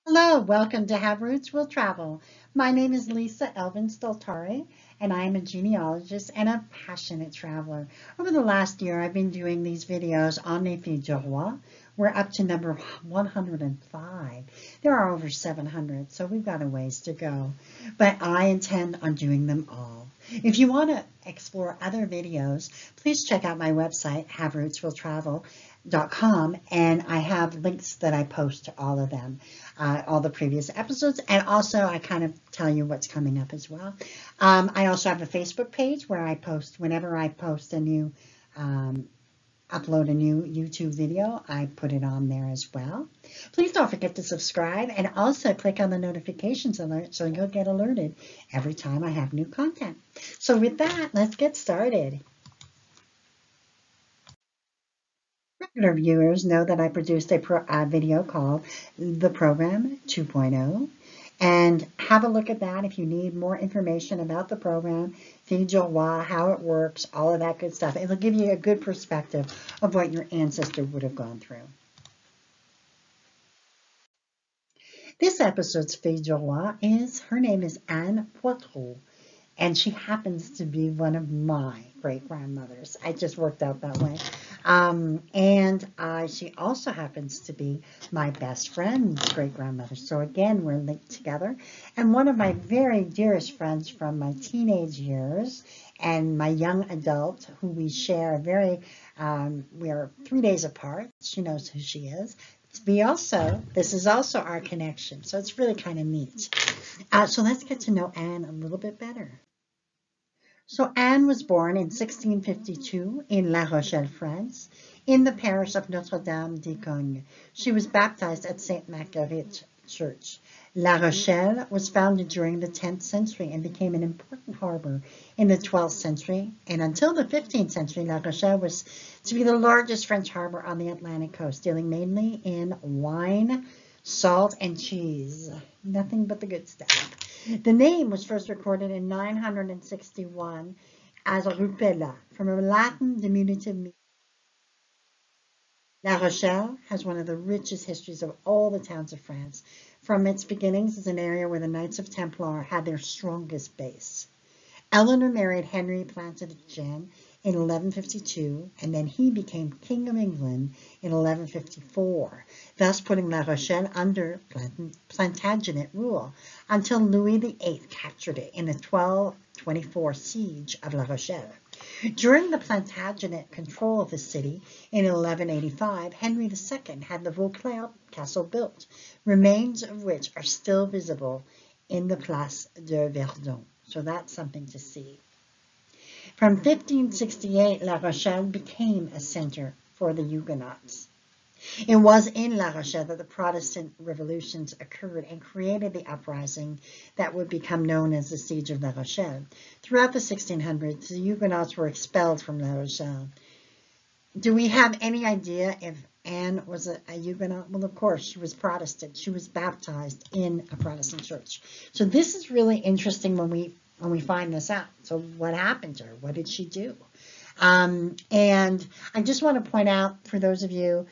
Hello, welcome to Have Roots Will Travel. My name is Lisa Elvin Stoltari, and I am a genealogist and a passionate traveler. Over the last year, I've been doing these videos on Les Filles du Roi. We're up to number 105. There are over 700, so we've got a ways to go. But I intend on doing them all. If you want to explore other videos, please check out my website, haverootswilltravel.com, and I have links that I post to all of them, all the previous episodes, and also I kind of tell you what's coming up as well. I also have a Facebook page where I post whenever I post a new upload a new YouTube video, I put it on there as well. Please don't forget to subscribe and also click on the notifications alert so you'll get alerted every time I have new content. So with that, let's get started. Regular viewers know that I produced a video called The Program 2.0. And have a look at that if you need more information about the program, Filles du Roi, how it works, all of that good stuff. It'll give you a good perspective of what your ancestor would have gone through. This episode's Filles du Roi her name is Anne Poitreau, and she happens to be one of my great-grandmothers. I just worked out that way. She also happens to be my best friend's great-grandmother. So again, we're linked together. And one of my very dearest friends from my teenage years and my young adult, who we share we are 3 days apart. She knows who she is. This is also our connection. So it's really kind of neat. So let's get to know Anne a little bit better. So Anne was born in 1652 in La Rochelle, France, in the parish of Notre-Dame-des-Cognes. She was baptized at Sainte Marguerite Church. La Rochelle was founded during the 10th century and became an important harbor in the 12th century. And until the 15th century, La Rochelle was to be the largest French harbor on the Atlantic coast, dealing mainly in wine, salt, and cheese. Nothing but the good stuff. The name was first recorded in 961 as Rupella, from a Latin diminutive meaning. La Rochelle has one of the richest histories of all the towns of France, from its beginnings as an area where the Knights of Templar had their strongest base. Eleanor married Henry Plantagenet in 1152, and then he became King of England in 1154, thus putting La Rochelle under Plantagenet rule until Louis VIII captured it in the 1224 siege of La Rochelle. During the Plantagenet control of the city in 1185, Henry II had the Vaucluse castle built, remains of which are still visible in the Place de Verdun. So that's something to see. From 1568, La Rochelle became a center for the Huguenots. It was in La Rochelle that the Protestant revolutions occurred and created the uprising that would become known as the Siege of La Rochelle. Throughout the 1600s, the Huguenots were expelled from La Rochelle. Do we have any idea if Anne was a Huguenot? Well, of course, she was Protestant. She was baptized in a Protestant church. So this is really interesting when we find this out. So what happened to her? What did she do? And I just want to point out, for those of you,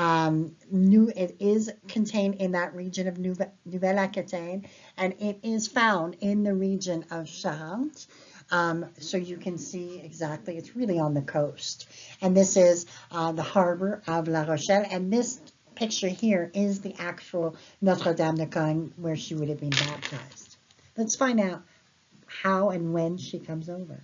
it is contained in that region of Nouvelle-Aquitaine, and it is found in the region of Charente. So you can see exactly, it's really on the coast. And this is the harbor of La Rochelle, and this picture here is the actual Notre-Dame-des-Cognes where she would have been baptized. Let's find out how and when she comes over.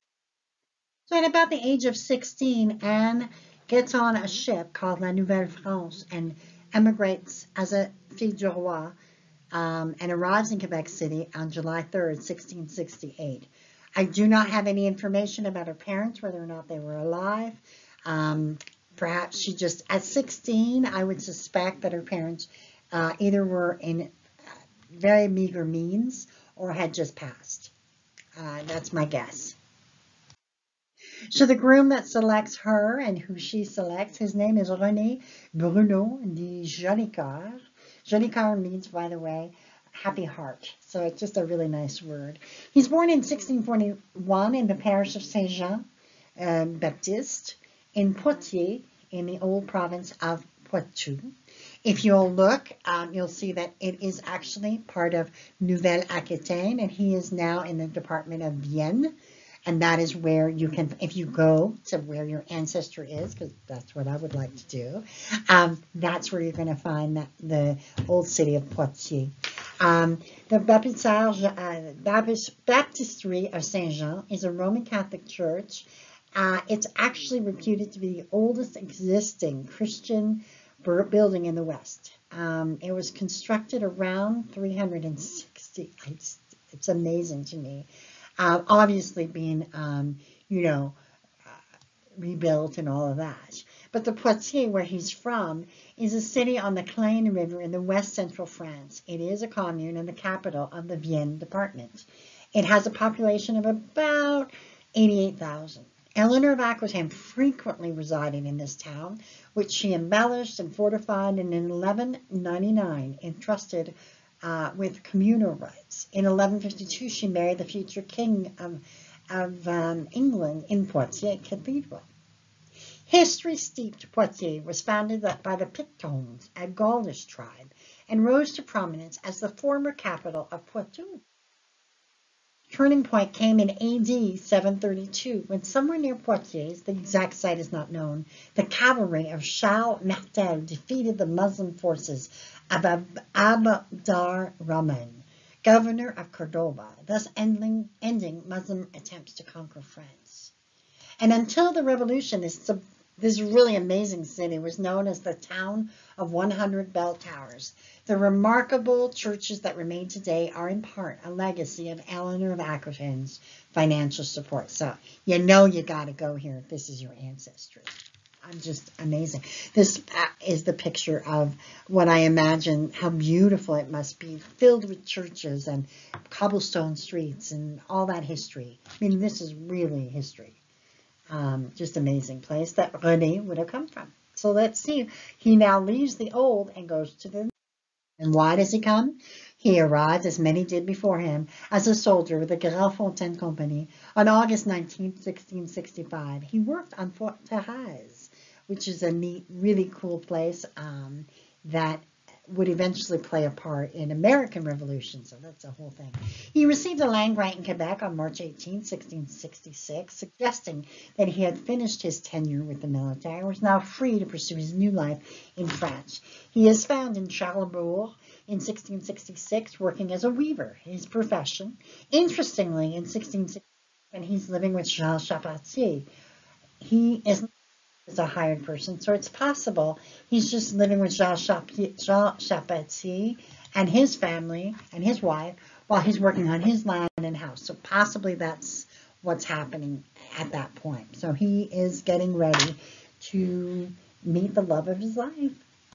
So at about the age of 16, Anne gets on a ship called La Nouvelle France and emigrates as a Fille du Roi and arrives in Quebec City on July 3rd, 1668. I do not have any information about her parents, whether or not they were alive. Perhaps she just, at 16, I would suspect that her parents either were in very meager means or had just passed. That's my guess. So the groom that selects her and who she selects, his name is René Bruno de Jolicoeur. Jolicoeur means, by the way, happy heart. So it's just a really nice word. He's born in 1641 in the parish of Saint-Jean Baptiste in Poitiers in the old province of Poitou. If you'll look, you'll see that it is actually part of Nouvelle-Aquitaine, and he is now in the department of Vienne. And that is where you can, if you go to where your ancestor is, because that's what I would like to do, that's where you're going to find the old city of Poitiers. The Baptistery of Saint Jean is a Roman Catholic church. It's actually reputed to be the oldest existing Christian building in the West. It was constructed around 360. It's amazing to me. Obviously being, rebuilt and all of that. But the Poitiers, where he's from, is a city on the Claine River in the west central France. It is a commune and the capital of the Vienne department. It has a population of about 88,000. Eleanor of Aquitaine frequently resided in this town, which she embellished and fortified, and in 1199 entrusted with communal rights. In 1152, she married the future king of England in Poitiers Cathedral. History steeped Poitiers was founded by the Pictones, a Gaulish tribe, and rose to prominence as the former capital of Poitou. Turning point came in AD 732, when somewhere near Poitiers, the exact site is not known, the cavalry of Charles Martel defeated the Muslim forces of Abd ar-Rahman, governor of Cordoba, thus ending Muslim attempts to conquer France. And until the revolution, this really amazing city was known as the town of 100 bell towers. The remarkable churches that remain today are in part a legacy of Eleanor of Aquitaine's financial support. So you got to go here if this is your ancestry. I'm just amazing. This is the picture of what I imagine how beautiful it must be, filled with churches and cobblestone streets and all that history. I mean, this is really history. Just amazing place that René would have come from. So let's see. He now leaves the old and goes to the new. And why does he come? He arrived, as many did before him, as a soldier with the Grandfontaine Company on August 19, 1665. He worked on Fort Thérèse, which is a neat, really cool place that would eventually play a part in American Revolution, so that's a whole thing. He received a land grant in Quebec on March 18, 1666, suggesting that he had finished his tenure with the military and was now free to pursue his new life in France. He is found in Charlesbourg in 1666, working as a weaver, his profession. Interestingly, in 1660, when he's living with Jean Charpentier, he is a hired person, so it's possible he's just living with Jean Charpentier and his family and his wife while he's working on his land and house. So possibly that's what's happening at that point. So he is getting ready to meet the love of his life.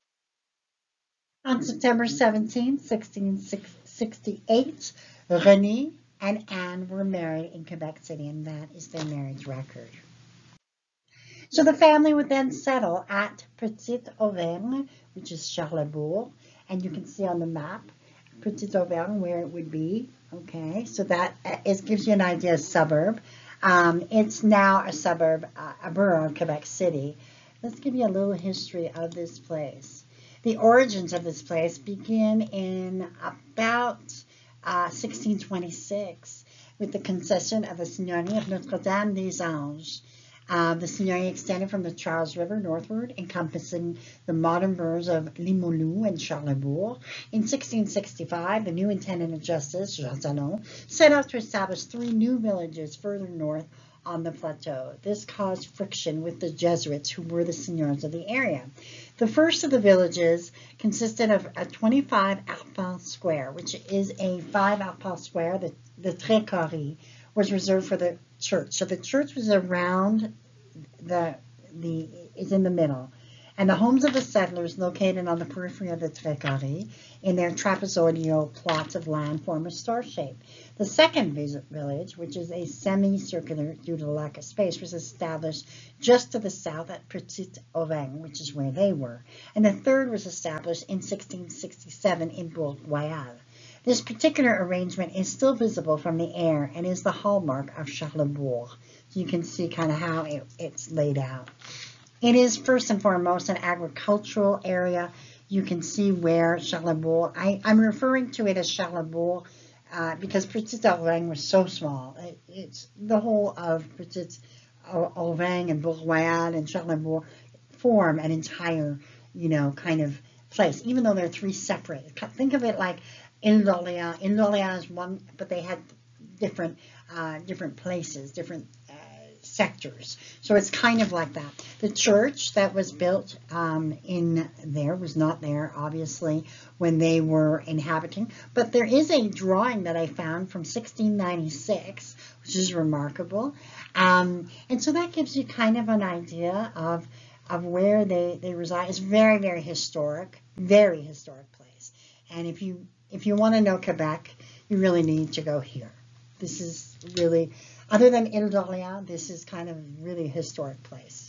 On September 17, 1668, René and Anne were married in Quebec City, and that is their marriage record. So the family would then settle at Petite Auvergne, which is Charlesbourg, and you can see on the map Petite Auvergne where it would be. Okay, so that gives you an idea of suburb. It's now a suburb, a borough of Quebec City. Let's give you a little history of this place. The origins of this place begin in about 1626 with the concession of the Seigneurie of Notre-Dame des Anges. The seigneury extended from the Charles River northward, encompassing the modern boroughs of Limoilou and Charlesbourg. In 1665, the new intendant of justice, Jean Talon, set out to establish 3 new villages further north on the plateau. This caused friction with the Jesuits, who were the seigneurs of the area. The first of the villages consisted of a 25 arpents square, which is a 5 arpents square. The Très Carré was reserved for the church. So the church was around is in the middle. And the homes of the settlers located on the periphery of the Très Carré in their trapezoidal plots of land form a star shape. The second village, which is a semicircular due to the lack of space, was established just to the south at Petite Auvergne, which is where they were. And the third was established in 1667 in Bourg-Royal. This particular arrangement is still visible from the air and is the hallmark of Charlesbourg. So you can see kind of how it's laid out. It is first and foremost an agricultural area. you can see where Charlesbourg, I'm referring to it as Charlesbourg because Petit Orléans was so small. It's the whole of Petit Orléans and Bourg-Royal and Charlesbourg form an entire, kind of place, even though they're three separate. Think of it like Ile d'Orléans. Ile d'Orléans is one, but they had different places, different sectors. So it's kind of like that. The church that was built in there was not there, obviously, when they were inhabiting. But there is a drawing that I found from 1696, which is remarkable. And so that gives you kind of an idea of where they reside. It's very, very historic place. And if you want to know Quebec, you really need to go here. This is really, other than Ile d'Orléans, this is kind of really a historic place.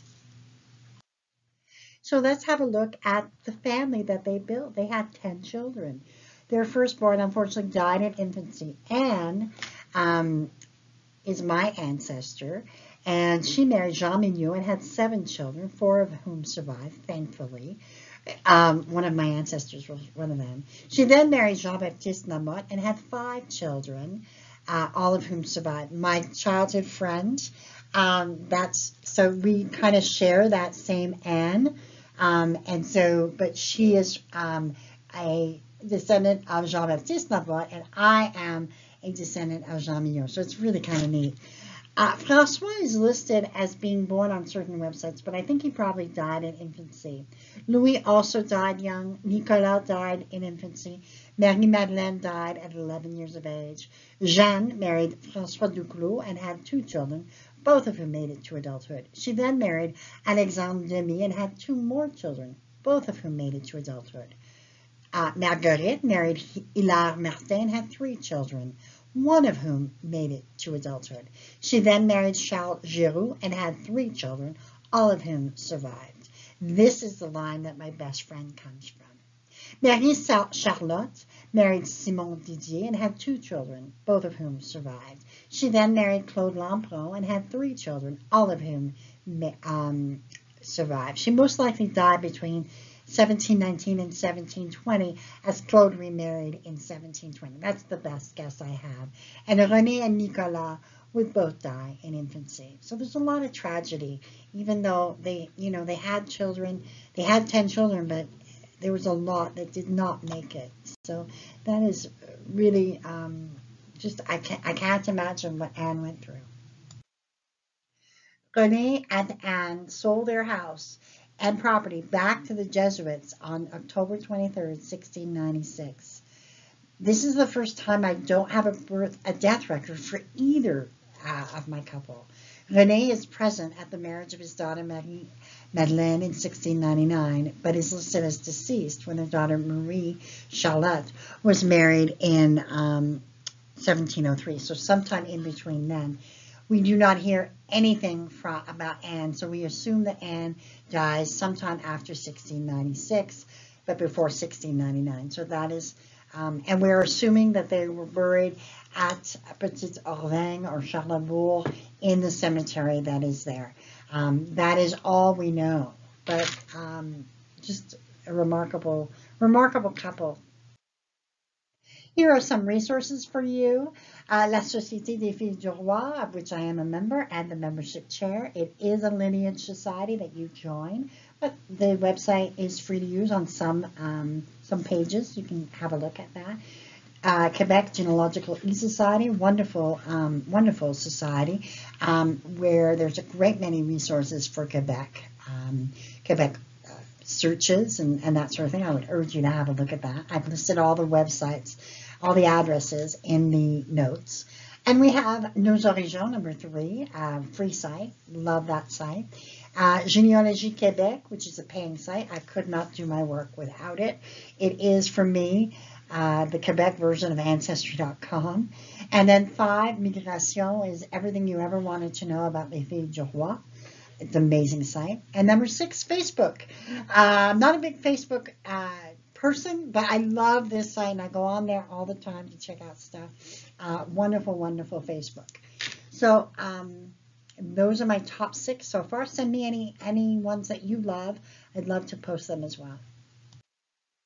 So let's have a look at the family that they built. They had 10 children. Their firstborn, unfortunately, died in infancy. Anne is my ancestor, and she married Jean Mignot and had 7 children, 4 of whom survived, thankfully. One of my ancestors was one of them. She then married Jean-Baptiste Lamotte and had 5 children, all of whom survived. My childhood friend, so we kind of share that same Anne, but she is a descendant of Jean-Baptiste Lamotte, and I am a descendant of Jean Mignot, so it's really kind of neat. Francois is listed as being born on certain websites, but I think he probably died in infancy. Louis also died young. Nicolas died in infancy. Marie-Madeleine died at 11 years of age. Jeanne married François Duclos and had 2 children, both of whom made it to adulthood. She then married Alexandre Demy and had 2 more children, both of whom made it to adulthood. Marguerite married Hilaire Martin and had 3 children, one of whom made it to adulthood. She then married Charles Giroux and had 3 children, all of whom survived. This is the line that my best friend comes from. Marie Charlotte married Simon Didier and had 2 children, both of whom survived. She then married Claude Lampreau and had 3 children, all of whom survived. She most likely died between 1719 and 1720, as Claude remarried in 1720. That's the best guess I have. And René and Nicolas would both die in infancy. So there's a lot of tragedy, even though they had children. They had 10 children, but there was a lot that did not make it. So that is really I can't imagine what Anne went through. René and Anne sold their house and property back to the Jesuits on October 23rd, 1696. This is the first time I don't have a death record for either of my couple. René is present at the marriage of his daughter Marie-Madeleine in 1699, but is listed as deceased when their daughter Marie Charlotte was married in 1703, so sometime in between then. We do not hear anything about Anne, so we assume that Anne dies sometime after 1696, but before 1699. So that is, and we're assuming that they were buried at Petit Orléans or Charlesbourg in the cemetery that is there. That is all we know, but just a remarkable couple. Here are some resources for you. La Société des Filles du Roi, of which I am a member and the membership chair. It is a lineage society that you join, but the website is free to use on some pages. You can have a look at that. Quebec Genealogical E-Society, wonderful society where there's a great many resources for Quebec. Quebec searches and that sort of thing. I would urge you to have a look at that. I've listed all the websites, all the addresses in the notes. And we have Nos Origines, number 3, free site. Love that site. Généalogie Québec, which is a paying site. I could not do my work without it. It is, for me, the Quebec version of Ancestry.com. And then 5, Migration, is everything you ever wanted to know about Les Filles du Roi. It's an amazing site. And number 6, Facebook. I'm not a big Facebook person, but I love this site, and I go on there all the time to check out stuff. Wonderful, wonderful Facebook. So those are my top 6 so far. Send me any ones that you love. I'd love to post them as well.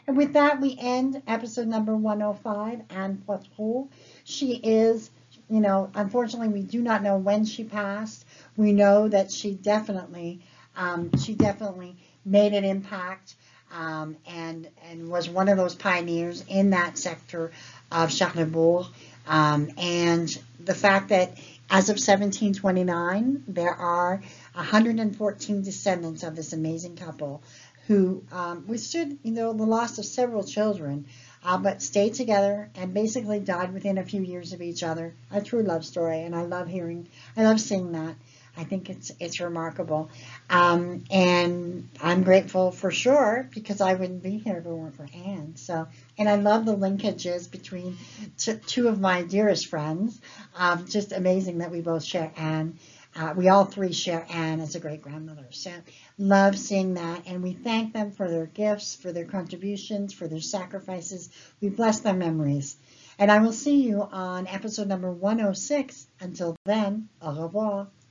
And with that, we end episode number 105, Anne Poitrot. She is, unfortunately, we do not know when she passed. We know that she definitely made an impact, and was one of those pioneers in that sector of Charlesbourg. And the fact that as of 1729, there are 114 descendants of this amazing couple who withstood, the loss of several children, but stayed together and basically died within a few years of each other. A true love story, and I love seeing that. I think it's remarkable, and I'm grateful for sure, because I wouldn't be here if it weren't for Anne. So, and I love the linkages between two of my dearest friends. Just amazing that we both share Anne. We all three share Anne as a great grandmother. So love seeing that, and we thank them for their gifts, for their contributions, for their sacrifices. We bless their memories. And I will see you on episode number 106. Until then, au revoir.